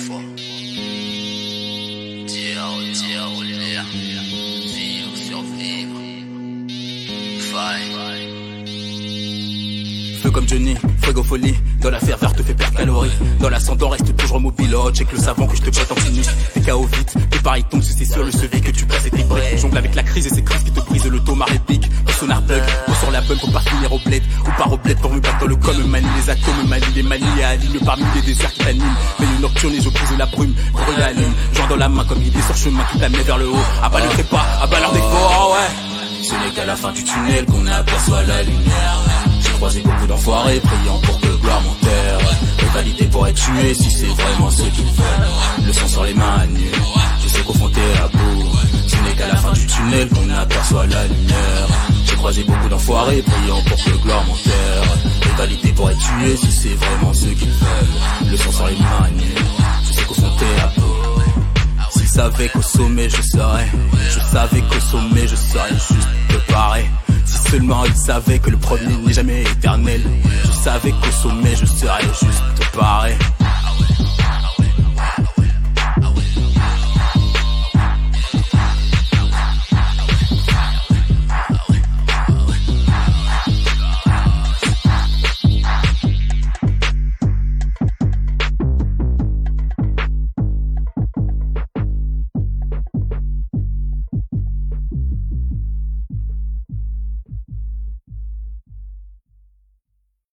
fois. Dire ou lire, vivre, survivre. Feu comme Johnny, frigo folie. Dans la ferveur te fait perdre calories. Dans l'ascendant reste toujours mobilote. Check le savant que je te pote en fini. T'es KO vite, tes paris tombent si c'est sur le sevi que tu passes et tes briques. Jongle avec la crise et ces crises qui te brisent le taux épique. Au sonar bug, ou sur la bug pour pas finir au bled. Ou par au bled pour me battre dans le com. Manie les atomes, manie les manies et aligne parmi les déserts qui t'animent. Mais une nocturne et je brise la brume, brûle la lune. Genre dans la main comme idée sur chemin qui t'amène vers le haut. Abat le trépas, abat leur défaut, oh ouais. Ce n'est qu'à la fin du tunnel qu'on aperçoit la lumière. J'ai croisé beaucoup d'enfoirés priant pour que gloire m'enterre. Rivalité pour être tué si c'est vraiment ce qu'ils veulent. Le sang sur les mains à nu, je sais qu'au fond t'es à bout. Ce n'est qu'à la fin du tunnel qu'on aperçoit la lumière. J'ai croisé beaucoup d'enfoirés priant pour que gloire m'enterre. Rivalité pour être tué si c'est vraiment ce qu'ils veulent. Le sang sur les mains à nu, je sais qu'au fond t'es à bout. S'ils savaient qu'au sommet je serais, je savais qu'au sommet je serais juste préparé. Si seulement ils savaient que le premier n'est jamais éternel, je savais qu'au sommet je serais juste